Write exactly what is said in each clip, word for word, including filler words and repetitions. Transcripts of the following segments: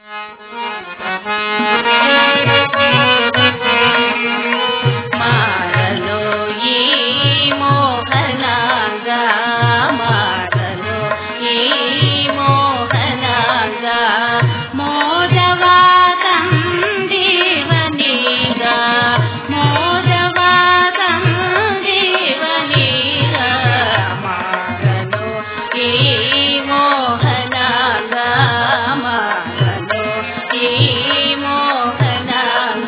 ಮಾರಲು ಈ ಮೋಹನಾಂಗ ಮಾರಲು ಈ ಮೋಹನಾಂಗ ಮೋದವ ತಂದೀವನೀಗ ಮೋದವ ತಂದೀವನೀಗ ಮಾರಲು ಈ ಮೋಹನಾಂಗ ಮಾರಲು ಈ ಮೋಹನಾಂಗ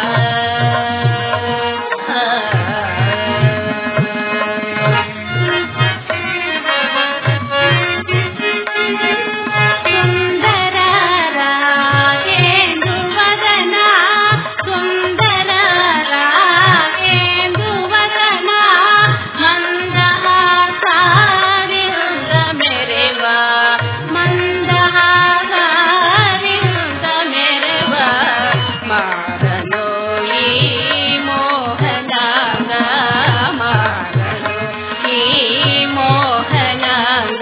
ಸುಂದರರ ಎಂದು ವದನ ಸುಂದರರ ಎಂದು ವದನ ಮಂದಹಾಸದಿಂದ ಮೆರೆವ ಮಂದಹಾಸದಿಂದ ಮೆರೆವ ಮಾರಲು ಈ ಮೋಹನಾಂಗ ಮಾರಲು ಈ ಮೋಹನಾಂಗ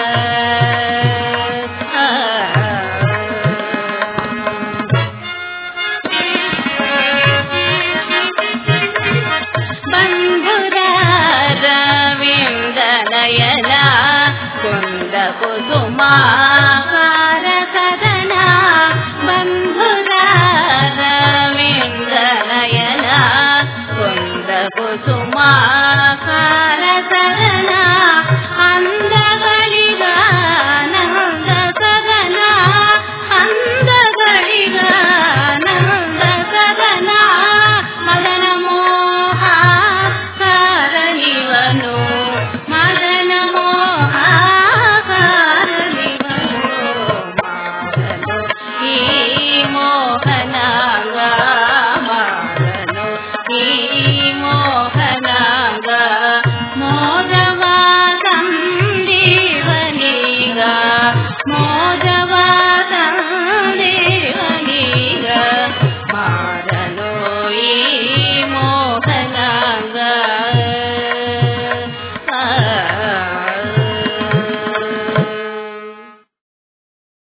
ಬಂಧುರ ರವಿಂದನಯನ ಕುಂದ ಕುಸುಮಾಕಾರ ಸದನ ಬಂಧುರ ರವಿಂದನಯನ ಕುಂದ ಕುಸುಮಾಕಾರ ಸದನ ಅಂದಗಳಿಗಾನಂದ ಸದನ ಅಂದಗಳಿಗಾನಂದ ಸದನ ಮದನ ಮೋಹ ಕಾರಣಿವನು ಮದನ ಮೋಹ ಕಾರಣಿವನು ಮಾರಲು ಈ ಮೋಹನಾಂಗ ಮಾರಲು ಈ ಮೋಹನಾಂಗ ಮೋದವ ತಂದೀವನೀಗ ಮೋದವ